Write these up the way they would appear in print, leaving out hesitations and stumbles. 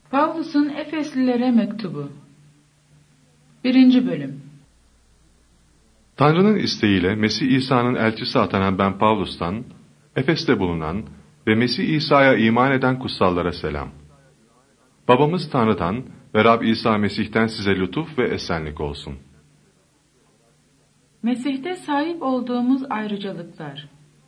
Pavlus'un Efeslilere mektubu 1. bölüm. Tanrı'nın isteğiyle Mesih İsa'nın elçisi atanan ben Pavlus'tan, Efes'te bulunan ve Mesih İsa'ya iman eden kutsallara selam. Babamız Tanrı'dan ve Rab İsa Mesih'ten size lütuf ve esenlik olsun. Mesih'te sahip olduğumuz ayrıcalıklar.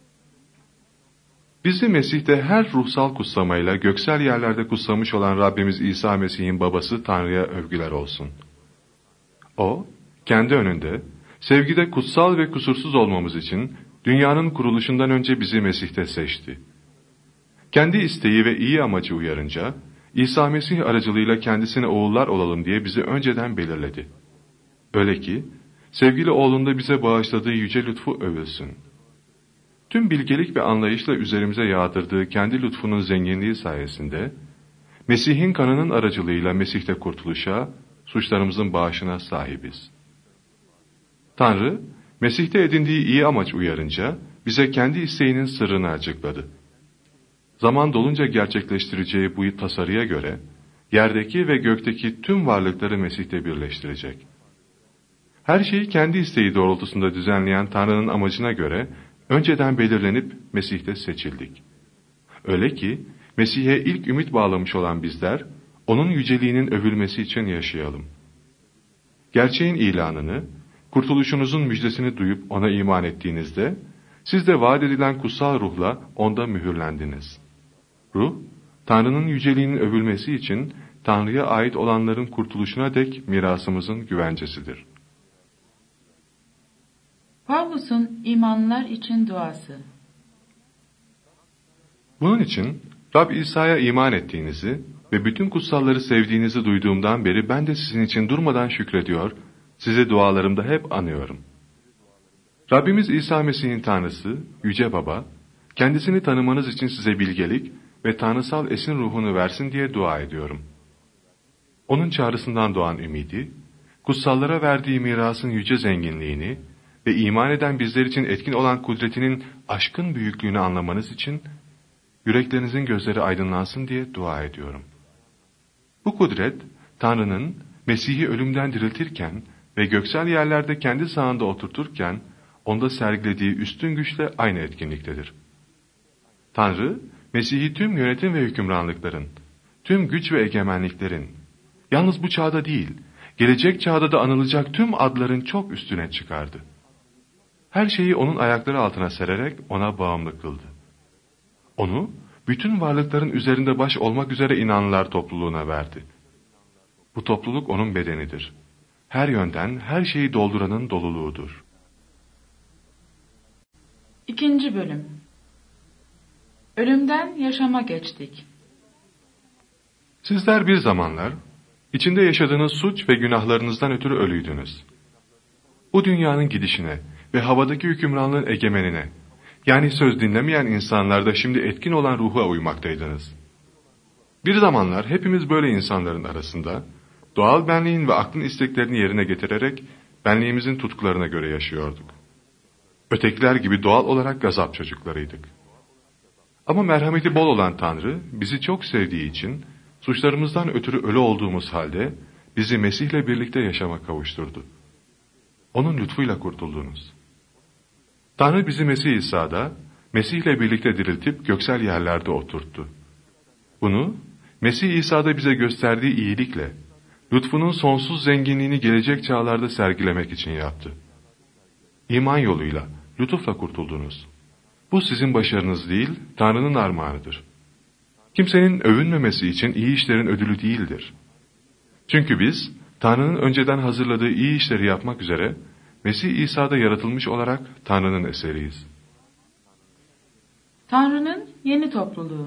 Bizi Mesih'te her ruhsal kutsamayla göksel yerlerde kutsamış olan Rabbimiz İsa Mesih'in babası Tanrı'ya övgüler olsun. O, kendi önünde, sevgide kutsal ve kusursuz olmamız için dünyanın kuruluşundan önce bizi Mesih'te seçti. Kendi isteği ve iyi amacı uyarınca, İsa Mesih aracılığıyla kendisine oğullar olalım diye bizi önceden belirledi. Öyle ki, sevgili oğlunda bize bağışladığı yüce lütfu övülsün. Tüm bilgelik ve anlayışla üzerimize yağdırdığı kendi lütfunun zenginliği sayesinde, Mesih'in kanının aracılığıyla Mesih'te kurtuluşa, suçlarımızın bağışına sahibiz. Tanrı, Mesih'te edindiği iyi amaç uyarınca, bize kendi isteğinin sırrını açıkladı. Zaman dolunca gerçekleştireceği bu tasarıya göre, yerdeki ve gökteki tüm varlıkları Mesih'te birleştirecek. Her şeyi kendi isteği doğrultusunda düzenleyen Tanrı'nın amacına göre, önceden belirlenip Mesih'te seçildik. Öyle ki, Mesih'e ilk ümit bağlamış olan bizler, onun yüceliğinin övülmesi için yaşayalım. Gerçeğin ilanını, kurtuluşunuzun müjdesini duyup ona iman ettiğinizde, siz de vaat edilen kutsal ruhla onda mühürlendiniz. Ruh, Tanrı'nın yüceliğinin övülmesi için Tanrı'ya ait olanların kurtuluşuna dek mirasımızın güvencesidir. Pavlus'un imanlılar için duası. Bunun için Rab İsa'ya iman ettiğinizi ve bütün kutsalları sevdiğinizi duyduğumdan beri ben de sizin için durmadan şükrediyor, sizi dualarımda hep anıyorum. Rabbimiz İsa Mesih'in Tanrısı, Yüce Baba, kendisini tanımanız için size bilgelik ve tanrısal esin ruhunu versin diye dua ediyorum. Onun çağrısından doğan ümidi, kutsallara verdiği mirasın yüce zenginliğini ve iman eden bizler için etkin olan kudretinin aşkın büyüklüğünü anlamanız için, yüreklerinizin gözleri aydınlansın diye dua ediyorum. Bu kudret, Tanrı'nın Mesih'i ölümden diriltirken ve göksel yerlerde kendi sağında oturturken, onda sergilediği üstün güçle aynı etkinliktedir. Tanrı, Mesih'i tüm yönetim ve hükümranlıkların, tüm güç ve egemenliklerin, yalnız bu çağda değil, gelecek çağda da anılacak tüm adların çok üstüne çıkardı. Her şeyi onun ayakları altına sererek ona bağımlı kıldı. Onu, bütün varlıkların üzerinde baş olmak üzere inanlılar topluluğuna verdi. Bu topluluk onun bedenidir. Her yönden her şeyi dolduranın doluluğudur. 2. bölüm. Ölümden yaşama geçtik. Sizler bir zamanlar, içinde yaşadığınız suç ve günahlarınızdan ötürü ölüydünüz. Bu dünyanın gidişine ve havadaki hükümranlığın egemenine, yani söz dinlemeyen insanlarda şimdi etkin olan ruha uymaktaydınız. Bir zamanlar hepimiz böyle insanların arasında, doğal benliğin ve aklın isteklerini yerine getirerek, benliğimizin tutkularına göre yaşıyorduk. Ötekiler gibi doğal olarak gazap çocuklarıydık. Ama merhameti bol olan Tanrı, bizi çok sevdiği için, suçlarımızdan ötürü ölü olduğumuz halde, bizi Mesih'le birlikte yaşama kavuşturdu. Onun lütfuyla kurtuldunuz. Tanrı bizi Mesih İsa'da, Mesih'le birlikte diriltip göksel yerlerde oturttu. Bunu, Mesih İsa'da bize gösterdiği iyilikle, lütfunun sonsuz zenginliğini gelecek çağlarda sergilemek için yaptı. İman yoluyla, lütufla kurtuldunuz. Bu sizin başarınız değil, Tanrı'nın armağanıdır. Kimsenin övünmemesi için iyi işlerin ödülü değildir. Çünkü biz, Tanrı'nın önceden hazırladığı iyi işleri yapmak üzere, Mesih İsa'da yaratılmış olarak Tanrı'nın eseriyiz. Tanrı'nın yeni topluluğu.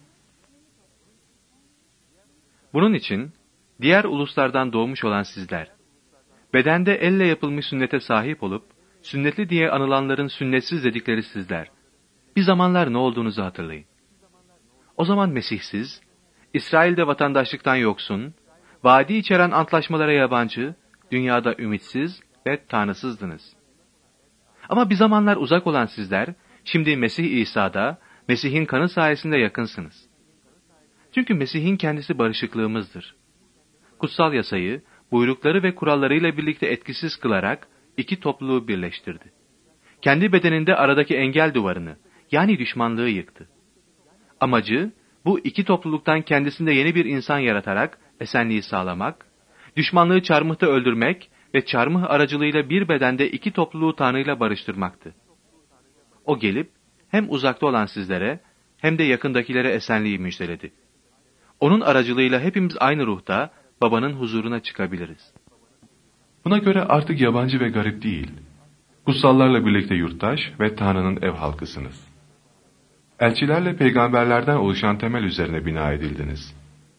Bunun için, diğer uluslardan doğmuş olan sizler, bedende elle yapılmış sünnete sahip olup, sünnetli diye anılanların sünnetsiz dedikleri sizler, bir zamanlar ne olduğunuzu hatırlayın. O zaman Mesihsiz, İsrail'de vatandaşlıktan yoksun, vaadi içeren antlaşmalara yabancı, dünyada ümitsiz ve tanrısızdınız. Ama bir zamanlar uzak olan sizler, şimdi Mesih İsa'da, Mesih'in kanı sayesinde yakınsınız. Çünkü Mesih'in kendisi barışıklığımızdır. Kutsal yasayı, buyrukları ve kurallarıyla birlikte etkisiz kılarak iki topluluğu birleştirdi. Kendi bedeninde aradaki engel duvarını, yani düşmanlığı yıktı. Amacı, bu iki topluluktan kendisinde yeni bir insan yaratarak esenliği sağlamak, düşmanlığı çarmıhta öldürmek ve çarmıh aracılığıyla bir bedende iki topluluğu Tanrı'yla barıştırmaktı. O gelip hem uzakta olan sizlere hem de yakındakilere esenliği müjdeledi. Onun aracılığıyla hepimiz aynı ruhta Baba'nın huzuruna çıkabiliriz. Buna göre artık yabancı ve garip değil, kutsallarla birlikte yurttaş ve Tanrı'nın ev halkısınız. Elçilerle peygamberlerden oluşan temel üzerine bina edildiniz.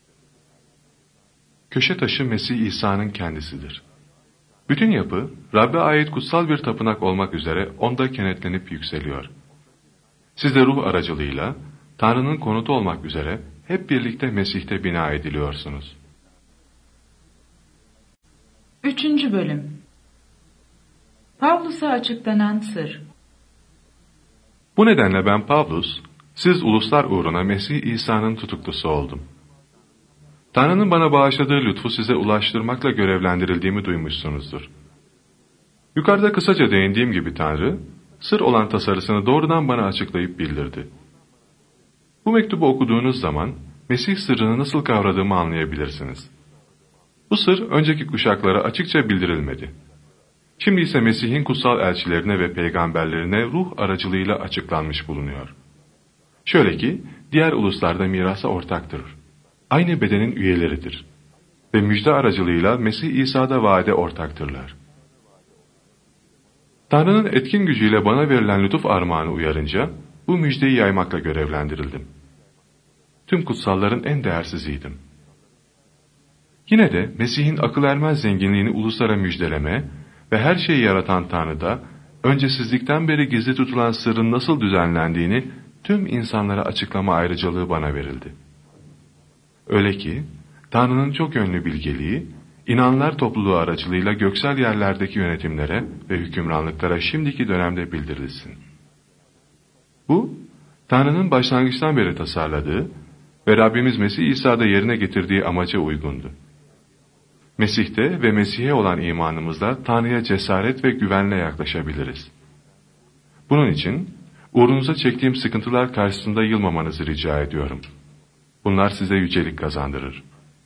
Köşe taşı Mesih İsa'nın kendisidir. Bütün yapı, Rab'be ait kutsal bir tapınak olmak üzere onda kenetlenip yükseliyor. Siz de ruh aracılığıyla, Tanrı'nın konutu olmak üzere hep birlikte Mesih'te bina ediliyorsunuz. 3. Bölüm. Pavlus'a açıklanan sır. Bu nedenle ben Pavlus, siz uluslar uğruna Mesih İsa'nın tutuklusu oldum. Tanrı'nın bana bağışladığı lütfu size ulaştırmakla görevlendirildiğimi duymuşsunuzdur. Yukarıda kısaca değindiğim gibi Tanrı, sır olan tasarısını doğrudan bana açıklayıp bildirdi. Bu mektubu okuduğunuz zaman Mesih sırrını nasıl kavradığımı anlayabilirsiniz. Bu sır önceki kuşaklara açıkça bildirilmedi. Şimdi ise Mesih'in kutsal elçilerine ve peygamberlerine ruh aracılığıyla açıklanmış bulunuyor. Şöyle ki, diğer uluslarda mirasa ortaktır. Aynı bedenin üyeleridir. Ve müjde aracılığıyla Mesih İsa'da vaade ortaktırlar. Tanrı'nın etkin gücüyle bana verilen lütuf armağanı uyarınca, bu müjdeyi yaymakla görevlendirildim. Tüm kutsalların en değersiziydim. Yine de Mesih'in akıl ermez zenginliğini uluslara müjdeleme ve her şeyi yaratan Tanrı'da, öncesizlikten beri gizli tutulan sırrın nasıl düzenlendiğini tüm insanlara açıklama ayrıcalığı bana verildi. Öyle ki, Tanrı'nın çok yönlü bilgeliği, inanlar topluluğu aracılığıyla göksel yerlerdeki yönetimlere ve hükümranlıklara şimdiki dönemde bildirilsin. Bu, Tanrı'nın başlangıçtan beri tasarladığı ve Rabbimiz Mesih İsa'da yerine getirdiği amaca uygundu. Mesih'te ve Mesih'e olan imanımızla Tanrı'ya cesaret ve güvenle yaklaşabiliriz. Bunun için uğrunuza çektiğim sıkıntılar karşısında yılmamanızı rica ediyorum. Bunlar size yücelik kazandırır.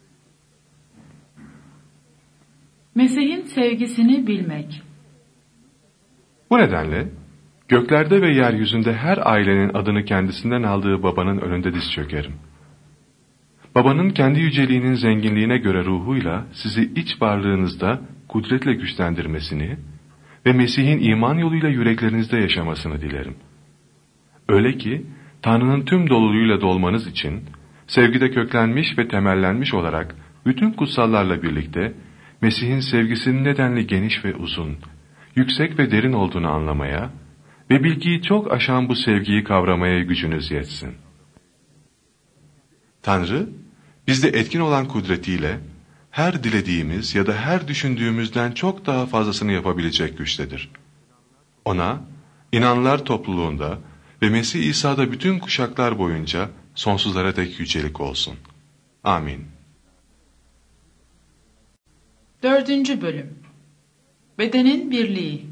Mesih'in sevgisini bilmek. Bu nedenle göklerde ve yeryüzünde her ailenin adını kendisinden aldığı Baba'nın önünde diz çökerim. Babanın kendi yüceliğinin zenginliğine göre ruhuyla sizi iç varlığınızda kudretle güçlendirmesini ve Mesih'in iman yoluyla yüreklerinizde yaşamasını dilerim. Öyle ki Tanrı'nın tüm doluluğuyla dolmanız için sevgide köklenmiş ve temellenmiş olarak bütün kutsallarla birlikte Mesih'in sevgisinin nedenli geniş ve uzun, yüksek ve derin olduğunu anlamaya ve bilgiyi çok aşan bu sevgiyi kavramaya gücünüz yetsin. Tanrı, bizde etkin olan kudretiyle her dilediğimiz ya da her düşündüğümüzden çok daha fazlasını yapabilecek güçtedir. Ona, inanlar topluluğunda ve Mesih İsa'da bütün kuşaklar boyunca sonsuzlara dek yücelik olsun. Amin. 4. Bölüm. Bedenin birliği.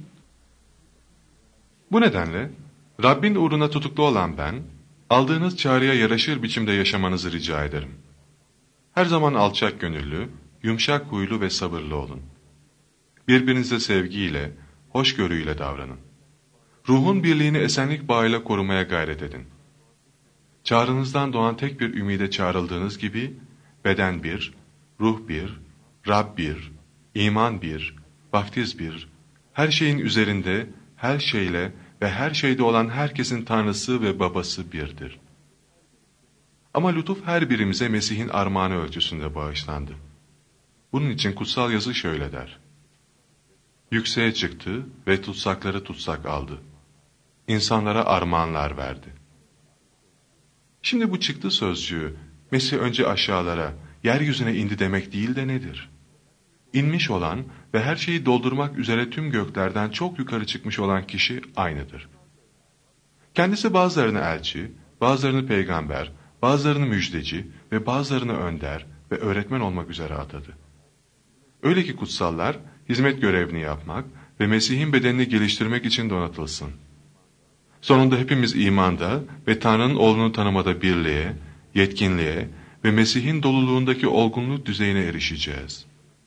Bu nedenle Rabbin uğruna tutuklu olan ben, aldığınız çağrıya yaraşır biçimde yaşamanızı rica ederim. Her zaman alçak gönüllü, yumuşak huylu ve sabırlı olun. Birbirinize sevgiyle, hoşgörüyle davranın. Ruhun birliğini esenlik bağıyla korumaya gayret edin. Çağrınızdan doğan tek bir ümide çağrıldığınız gibi, beden bir, ruh bir, Rab bir, iman bir, vaftiz bir, her şeyin üzerinde, her şeyle ve her şeyde olan herkesin Tanrısı ve Babası birdir. Ama lütuf her birimize Mesih'in armağanı ölçüsünde bağışlandı. Bunun için kutsal yazı şöyle der: Yükseğe çıktı ve tutsakları tutsak aldı. İnsanlara armağanlar verdi. Şimdi bu çıktı sözcüğü, Mesih önce aşağılara, yeryüzüne indi demek değil de nedir? İnmiş olan ve her şeyi doldurmak üzere tüm göklerden çok yukarı çıkmış olan kişi aynıdır. Kendisi bazılarını elçi, bazılarını peygamber, bazılarını müjdeci ve bazılarını önder ve öğretmen olmak üzere atadı. Öyle ki kutsallar hizmet görevini yapmak ve Mesih'in bedenini geliştirmek için donatılsın. Sonunda hepimiz imanda ve Tanrı'nın oğlunu tanımada birliğe, yetkinliğe ve Mesih'in doluluğundaki olgunluk düzeyine erişeceğiz.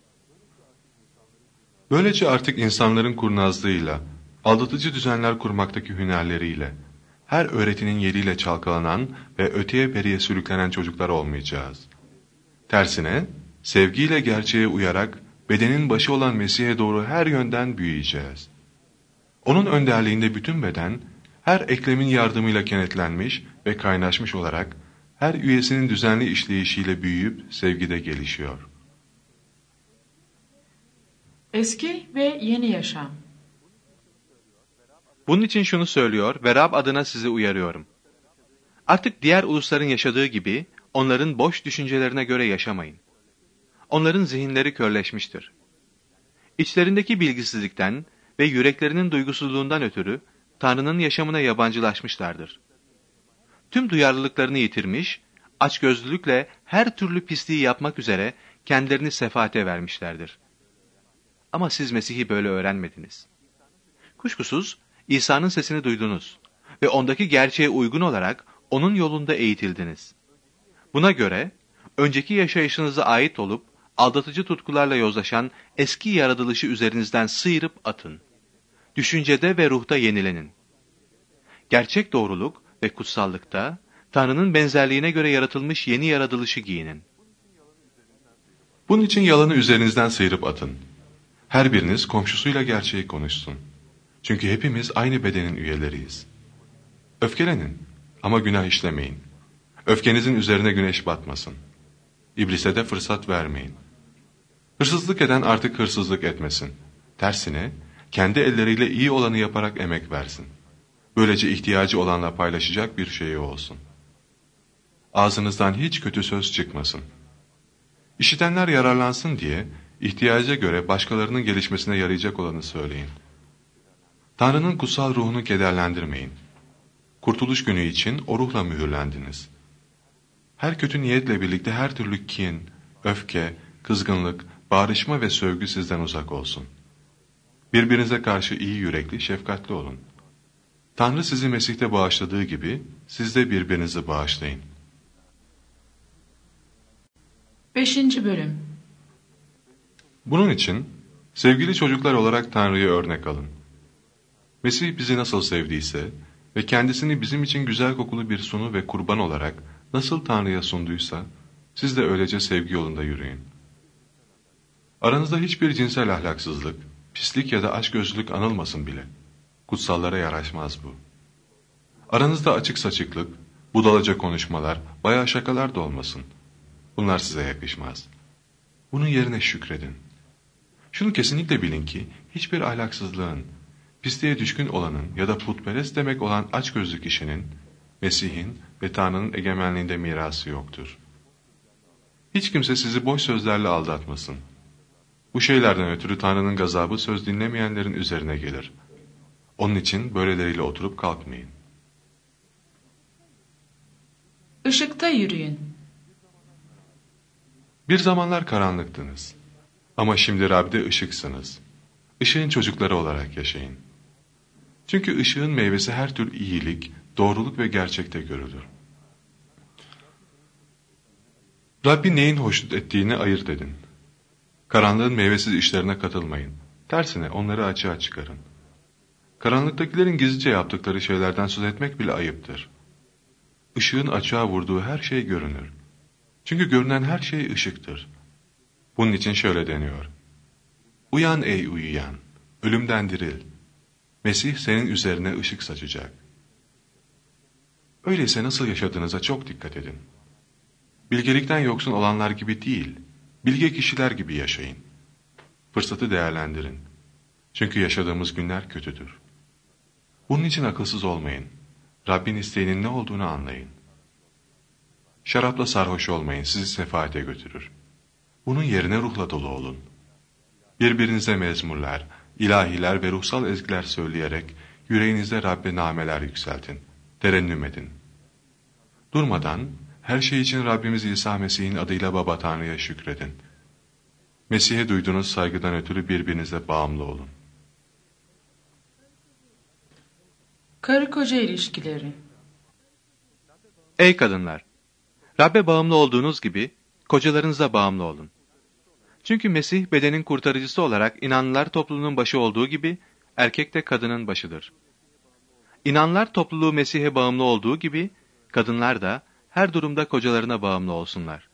Böylece artık insanların kurnazlığıyla, aldatıcı düzenler kurmaktaki hünerleriyle, her öğretinin yeriyle çalkalanan ve öteye beriye sürüklenen çocuklar olmayacağız. Tersine, sevgiyle gerçeğe uyarak, bedenin başı olan Mesih'e doğru her yönden büyüyeceğiz. Onun önderliğinde bütün beden, her eklemin yardımıyla kenetlenmiş ve kaynaşmış olarak, her üyesinin düzenli işleyişiyle büyüyüp sevgide gelişiyor. Eski ve yeni yaşam. Bunun için şunu söylüyor ve Rab adına sizi uyarıyorum. Artık diğer ulusların yaşadığı gibi onların boş düşüncelerine göre yaşamayın. Onların zihinleri körleşmiştir. İçlerindeki bilgisizlikten ve yüreklerinin duygusuzluğundan ötürü Tanrı'nın yaşamına yabancılaşmışlardır. Tüm duyarlılıklarını yitirmiş, açgözlülükle her türlü pisliği yapmak üzere kendilerini sefaate vermişlerdir. Ama siz Mesih'i böyle öğrenmediniz. Kuşkusuz İsa'nın sesini duydunuz ve ondaki gerçeğe uygun olarak onun yolunda eğitildiniz. Buna göre önceki yaşayışınıza ait olup aldatıcı tutkularla yozlaşan eski yaratılışı üzerinizden sıyırıp atın. Düşüncede ve ruhta yenilenin. Gerçek doğruluk ve kutsallıkta Tanrı'nın benzerliğine göre yaratılmış yeni yaratılışı giyinin. Bunun için yalanı üzerinizden sıyırıp atın. Her biriniz komşusuyla gerçeği konuşsun. Çünkü hepimiz aynı bedenin üyeleriyiz. Öfkelenin ama günah işlemeyin. Öfkenizin üzerine güneş batmasın. İblise de fırsat vermeyin. Hırsızlık eden artık hırsızlık etmesin. Tersine kendi elleriyle iyi olanı yaparak emek versin. Böylece ihtiyacı olanla paylaşacak bir şeyi olsun. Ağzınızdan hiç kötü söz çıkmasın. İşitenler yararlansın diye ihtiyaca göre başkalarının gelişmesine yarayacak olanı söyleyin. Tanrı'nın kutsal ruhunu kederlendirmeyin. Kurtuluş günü için o ruhla mühürlendiniz. Her kötü niyetle birlikte her türlü kin, öfke, kızgınlık, bağrışma ve sövgü sizden uzak olsun. Birbirinize karşı iyi yürekli, şefkatli olun. Tanrı sizi Mesih'te bağışladığı gibi siz de birbirinizi bağışlayın. 5. Bölüm. Bunun için sevgili çocuklar olarak Tanrı'ya örnek alın. Mesih bizi nasıl sevdiyse ve kendisini bizim için güzel kokulu bir sunu ve kurban olarak nasıl Tanrı'ya sunduysa, siz de öylece sevgi yolunda yürüyün. Aranızda hiçbir cinsel ahlaksızlık, pislik ya da açgözlülük anılmasın bile. Kutsallara yaraşmaz bu. Aranızda açık saçıklık, budalaca konuşmalar, bayağı şakalar da olmasın. Bunlar size yakışmaz. Bunun yerine şükredin. Şunu kesinlikle bilin ki, hiçbir ahlaksızlığın, pisliğe düşkün olanın ya da putperest demek olan açgözlü kişinin, Mesih'in ve Tanrı'nın egemenliğinde mirası yoktur. Hiç kimse sizi boş sözlerle aldatmasın. Bu şeylerden ötürü Tanrı'nın gazabı söz dinlemeyenlerin üzerine gelir. Onun için böyleleriyle oturup kalkmayın. Işıkta yürüyün. Bir zamanlar karanlıktınız. Ama şimdi Rab'de ışıksınız. Işığın çocukları olarak yaşayın. Çünkü ışığın meyvesi her tür iyilik, doğruluk ve gerçekte görülür. Rabbi neyin hoşnut ettiğini ayırt edin. Karanlığın meyvesiz işlerine katılmayın. Tersine onları açığa çıkarın. Karanlıktakilerin gizlice yaptıkları şeylerden söz etmek bile ayıptır. Işığın açığa vurduğu her şey görünür. Çünkü görünen her şey ışıktır. Bunun için şöyle deniyor. Uyan ey uyuyan, ölümden diril. Mesih senin üzerine ışık saçacak. Öyleyse nasıl yaşadığınıza çok dikkat edin. Bilgelikten yoksun olanlar gibi değil, bilge kişiler gibi yaşayın. Fırsatı değerlendirin. Çünkü yaşadığımız günler kötüdür. Bunun için akılsız olmayın. Rabbin isteğinin ne olduğunu anlayın. Şarapla sarhoş olmayın, sizi sefaate götürür. Bunun yerine ruhla dolu olun. Birbirinize mezmurlar, ilahiler ve ruhsal ezgiler söyleyerek yüreğinizde Rabbe nameler yükseltin, terennüm edin. Durmadan Her şey için Rabbimiz İsa Mesih'in adıyla Baba Tanrı'ya şükredin. Mesih'e duyduğunuz saygıdan ötürü birbirinize bağımlı olun. Karı koca ilişkileri. Ey kadınlar! Rabbe bağımlı olduğunuz gibi kocalarınıza bağımlı olun. Çünkü Mesih bedenin kurtarıcısı olarak inanlılar topluluğunun başı olduğu gibi erkek de kadının başıdır. İnanlılar topluluğu Mesih'e bağımlı olduğu gibi kadınlar da her durumda kocalarına bağımlı olsunlar.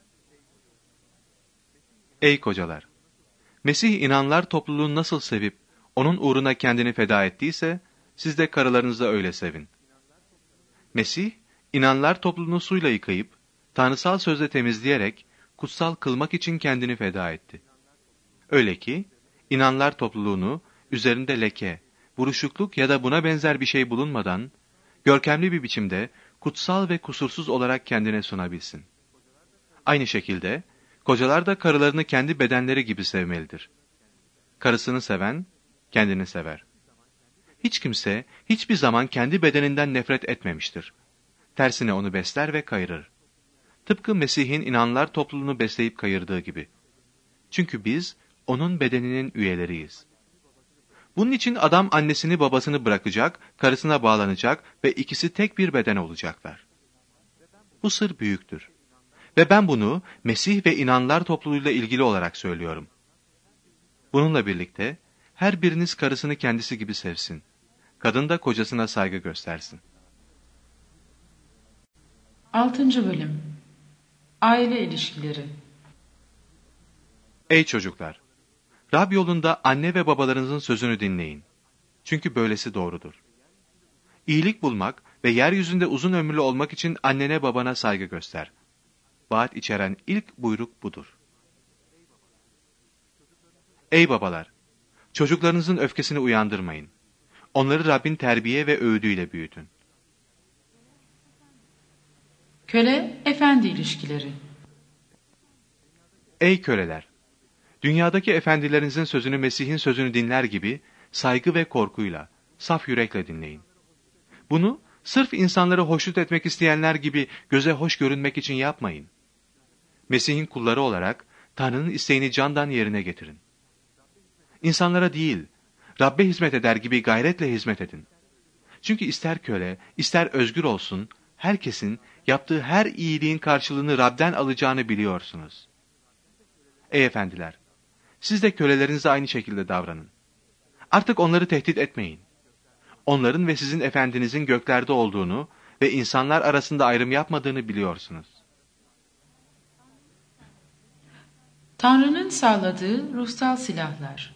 Ey kocalar! Mesih inanlılar topluluğunu nasıl sevip onun uğruna kendini feda ettiyse siz de karılarınızı öyle sevin. Mesih inanlılar topluluğunu suyla yıkayıp tanrısal sözle temizleyerek kutsal kılmak için kendini feda etti. Öyle ki inanlılar topluluğunu üzerinde leke, buruşukluk ya da buna benzer bir şey bulunmadan görkemli bir biçimde kutsal ve kusursuz olarak kendine sunabilsin. Aynı şekilde kocalar da karılarını kendi bedenleri gibi sevmelidir. Karısını seven kendini sever. Hiç kimse hiçbir zaman kendi bedeninden nefret etmemiştir. Tersine onu besler ve kayırır. Tıpkı Mesih'in inanlılar topluluğunu besleyip kayırdığı gibi. Çünkü biz onun bedeninin üyeleriyiz. Bunun için adam annesini babasını bırakacak, karısına bağlanacak ve ikisi tek bir beden olacaklar. Bu sır büyüktür. Ve ben bunu Mesih ve inanlılar topluluğuyla ilgili olarak söylüyorum. Bununla birlikte her biriniz karısını kendisi gibi sevsin. Kadın da kocasına saygı göstersin. 6. Bölüm. Aile ilişkileri. Ey çocuklar! Rab yolunda anne ve babalarınızın sözünü dinleyin. Çünkü böylesi doğrudur. İyilik bulmak ve yeryüzünde uzun ömürlü olmak için annene babana saygı göster. Vaat içeren ilk buyruk budur. Ey babalar! Çocuklarınızın öfkesini uyandırmayın. Onları Rabbin terbiye ve öğüdüyle büyütün. Köle efendi ilişkileri. Ey köleler! Dünyadaki efendilerinizin sözünü Mesih'in sözünü dinler gibi saygı ve korkuyla, saf yürekle dinleyin. Bunu sırf insanları hoşnut etmek isteyenler gibi göze hoş görünmek için yapmayın. Mesih'in kulları olarak Tanrı'nın isteğini candan yerine getirin. İnsanlara değil, Rabbe hizmet eder gibi gayretle hizmet edin. Çünkü ister köle, ister özgür olsun, herkesin yaptığı her iyiliğin karşılığını Rab'den alacağını biliyorsunuz. Ey efendiler! Siz de kölelerinize aynı şekilde davranın. Artık onları tehdit etmeyin. Onların ve sizin efendinizin göklerde olduğunu ve insanlar arasında ayrım yapmadığını biliyorsunuz. Tanrı'nın sağladığı ruhsal silahlar.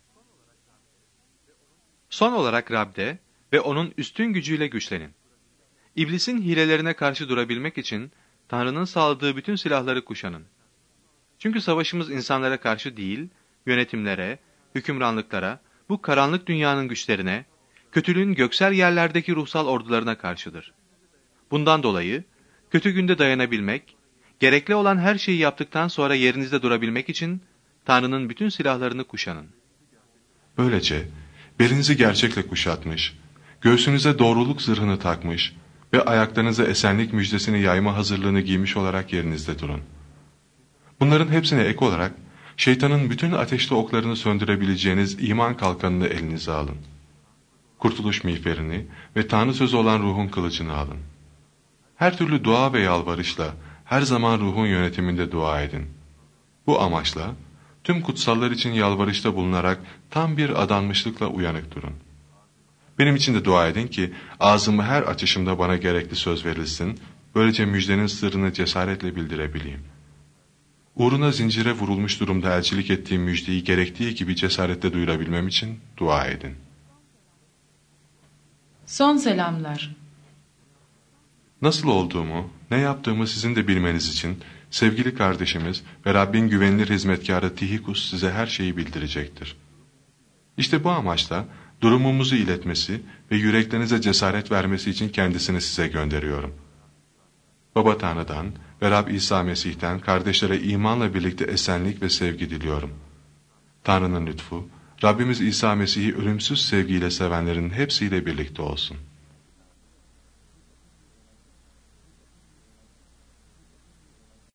Son olarak Rab'de ve onun üstün gücüyle güçlenin. İblisin hilelerine karşı durabilmek için Tanrı'nın sağladığı bütün silahları kuşanın. Çünkü savaşımız insanlara karşı değil, yönetimlere, hükümranlıklara, bu karanlık dünyanın güçlerine, kötülüğün göksel yerlerdeki ruhsal ordularına karşıdır. Bundan dolayı kötü günde dayanabilmek, gerekli olan her şeyi yaptıktan sonra yerinizde durabilmek için Tanrı'nın bütün silahlarını kuşanın. Böylece belinizi gerçekle kuşatmış, göğsünüze doğruluk zırhını takmış ve ayaklarınıza esenlik müjdesini yayma hazırlığını giymiş olarak yerinizde durun. Bunların hepsine ek olarak şeytanın bütün ateşli oklarını söndürebileceğiniz iman kalkanını elinize alın. Kurtuluş miğferini ve Tanrı sözü olan ruhun kılıcını alın. Her türlü dua ve yalvarışla her zaman ruhun yönetiminde dua edin. Bu amaçla tüm kutsallar için yalvarışta bulunarak tam bir adanmışlıkla uyanık durun. Benim için de dua edin ki ağzımı her açışımda bana gerekli söz verilsin, böylece müjdenin sırrını cesaretle bildirebileyim. Uğruna zincire vurulmuş durumda elçilik ettiğim müjdeyi gerektiği gibi cesaretle duyurabilmem için dua edin. Son selamlar. Nasıl olduğumu, ne yaptığımı sizin de bilmeniz için sevgili kardeşimiz ve Rabbin güvenilir hizmetkarı Tihikus size her şeyi bildirecektir. İşte bu amaçla durumumuzu iletmesi ve yüreklerinize cesaret vermesi için kendisini size gönderiyorum. Baba Tanrı'dan ve Rab İsa Mesih'ten kardeşlere imanla birlikte esenlik ve sevgi diliyorum. Tanrı'nın lütfu, Rabbimiz İsa Mesih'i ölümsüz sevgiyle sevenlerin hepsiyle birlikte olsun.